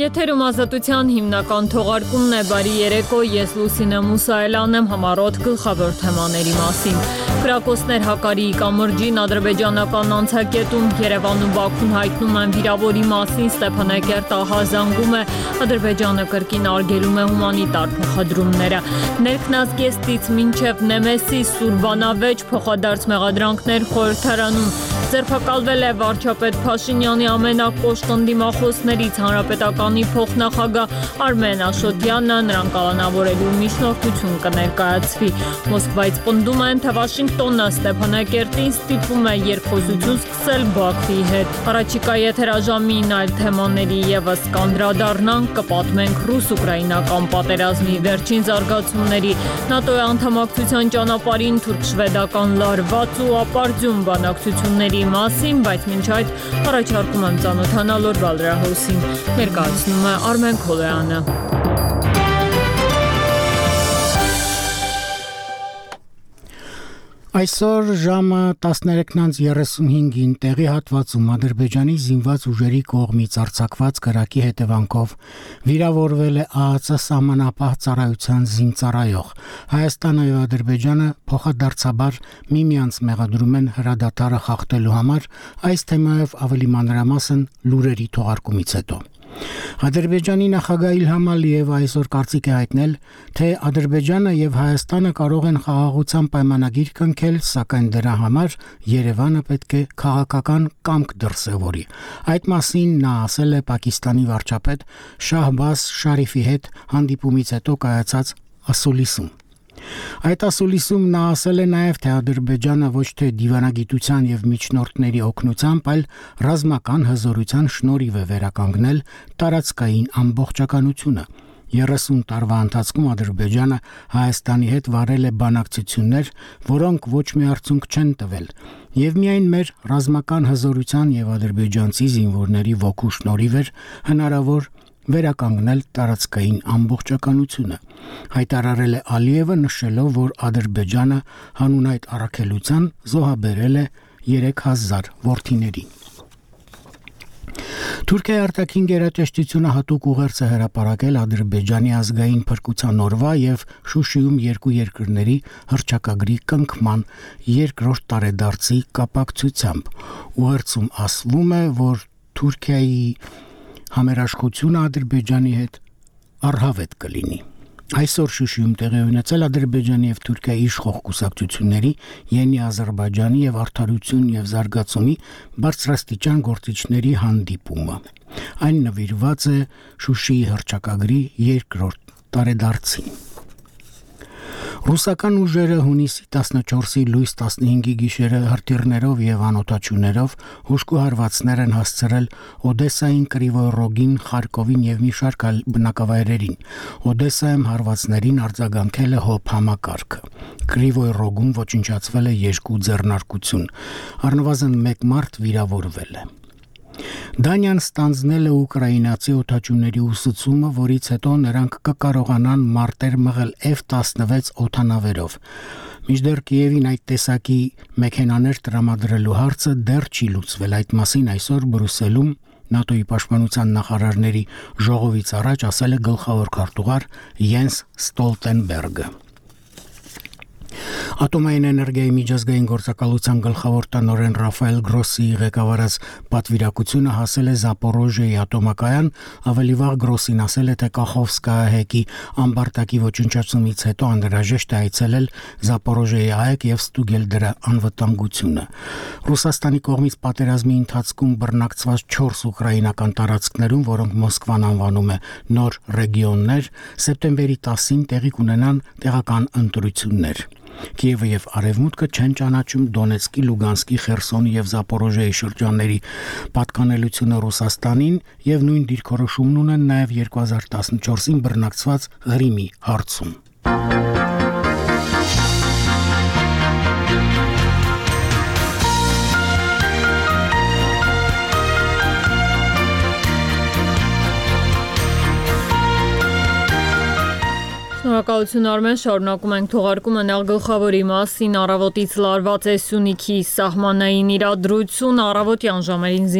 Եթերում ազատության հիմնական թողարկումն է, բարի երեկո, ես Լուսինե Մուսայելյանն եմ, համառոտ գլխավոր թեմաների մասին։ Կրակոցներ Հակարիի կամրջին ադրբեջանական անցակետում, Երևանում Բաքուն հայտնում են վիրավորի մասին, Ստեփանակերտ ահազանգում է, Ադրբեջանը կրկին արգելում է հումանիտար փոխադրումները։ Ներքնազգեստից մինչև Նեմեսիս Սուրբանավեճ փոխադարձ մեղադրանքներ խորհրդարանում, ձերբակալվել է վարչապետ Փաշինյանի ամենակոշտ ընդդիմախոսներից Հանրապետականի փոխնախագահ Արմեն Աշոտյանը, նրան կալանավորելու միջնորդություն կներկայացվի։ Մոսկվայից պնդում են, թե Վաշինգտոնը Ստեփանակերտին ստիպում է երկխոսություն սկսել Բաքվի հետ։ Առաջիկա եթերաժամին այլ թեմաների ևս կանդրադառնանք, կպատմենք ռուս-ուկրաինական պատերազմի վերջին զարգացումների, ՆԱՏՕ-ի անդամակցության ճանապարհին թուրք-շվեդական լարված ու ապարդյուն բանակցությունների մասին, բայց մինչ այդ առաջարկում եմ ծանոթանալ օրվա լրահոսին։ Ներկայացնում է Արմեն Քոլոյանը։ Այսօր ժամը 13:35-ին տեղի հատվածում Ադրբեջանի զինված ուժերի կողմից արձակված կրակի հետևանքով վիրավորվել է ԱԱԾ սահմանապահ ծառայության զինծառայող։ Հայաստանը եւ Ադրբեջանը փոխադարձաբար միմյանց մեղադրում են հրադադարը խախտելու համար, այս թեմայով ավելի մանրամասն լուրերի թողարկումից հետո։ Ադրբեջանի նախագահ Իլհամ Ալիևը այսօր կարծիք է հայտնել, թե Ադրբեջանը եւ Հայաստանը կարող են խաղաղության պայմանագիր կնքել, սակայն դրա համար Երևանը պետք է քաղաքական կամք դրսևորի։ Այդ մասին նա ասել է Պակիստանի վարչապետ Շահբազ Շարիֆի հետ հանդիպումից հետո կայացած ասուլիսում։ Այդ ասուլիսում նա ասել է նաև, թե Ադրբեջանը ոչ թե դիվանագիտության եւ միջնորդների օգնությամբ, այլ ռազմական հզորության շնորհիվ է վերականգնել տարածքային ամբողջականությունը։ 30 տարվա ընթացքում Ադրբեջանը Հայաստանի հետ վարել է բանակցություններ, որոնք ոչ մի արդյունք չեն տվել, եւ միայն մեր ռազմական հզորության եւ ադրբեջանցի զինվորների ոգու շնորհիվ էր հնարավոր վերականգնել տարածքային ամբողջականությունը, հայտարարել է Ալիևը, նշելով, որ Ադրբեջանը հանուն այդ առաքելության զոհաբերել է 3000 որդիների։ Թուրքիայի արտաքին գերատեսչությունը հատուկ ուղերձ է հրապարակել Ադրբեջանի ազգային փրկության օրվա եւ Շուշիում երկու երկրների հռչակագրի կնքման երկրորդ տարեդարձի կապակցությամբ։ Ուղերձում ասվում է, որ Թուրքիայի համերաշխությունը Ադրբեջանի հետ առհավետ կլինի։ Այսօր Շուշիում տեղի ունեցել Ադրբեջանի եւ Թուրքիայի իշխող կուսակցությունների Յենի Ադրբեջանի եւ Արդարություն եւ Զարգացումի բարձրաստիճան գործիչների հանդիպումը։ Այն նվիրված է Շուշիի հռչակագրի երկրորդ տարեդարձին։ Ռուսական ուժերը հունիսի 14-ի լույս 15-ի գիշերը հրթիռներով եւ անօդաչուներով հուժկու հարվածներ են հասցրել Օդեսային, Կրիվոյ Ռոգին, Խարկովին եւ մի շարք այլ բնակավայրերին։ Օդեսայում հարվածներին արձագանքել է ՀՕՊ համակարգը։ Կրիվոյ Ռոգում ոչնչացվել է 2 ձեռնարկություն։ Առնվազն 1 մարդ վիրավորվել է։ Դանիան ստանձնել է ուկրաինացի օդաչուների ուսուցումը, որից հետո նրանք կկարողանան մարտեր մղել F-16 օդանավերով։ Մինչդեռ Կիևին այդ տեսակի մեքենաներ տրամադրելու հարցը դեռ չի լուծվել։ Այդ մասին այսօր Բրյուսելում ՆԱՏՕ-ի պաշտպանության նախարարների ժողովից առաջ ասել է գլխավոր քարտուղար Յենս Ստոլտենբերգը։ Ատոմային էներգիայի միջազգային գործակալության գլխավոր տնօրեն Ռաֆայել Գրոսիի ղեկավարած պատվիրակությունը հասել է Զապորոժիայի ատոմակայան, ավելի վաղ Գրոսին ասել է, թե Կախովսկայա հեկի ամբարտակի ոչնչացումից հետո անհրաժեշտ է այցելել Զապորոժիայի ԱԵԿ եւ ստուգել դրա անվտանգությունը։ Ռուսաստանի կողմից պատերազմի ընթացքում բռնակցված 4 ուկրաինական տարածքներում, որոնք Մոսկվան անվանում է նոր ռեգիոններ, սեպտեմբերի 10-ին տեղի կունենան տեղական ընտրություններ։ Կիևը եւ Արևմուտքը չեն ճանաչում Դոնեցկի, Լուգանսկի, Խերսոնի եւ Զապորոժիայի շրջանների պատկանելությունը Ռուսաստանին եւ նույն դիրքորոշումն ունեն նաեւ 2014-ին բռնակցված Ղրիմի հարցում։ Շնորհակալություն Արմեն, շարունակում ենք թողարկումը նախ գլխավորի մասին։ Առավոտից լարված է Սյունիքի սահմանային իրադրություն, առավոտյան ժամերին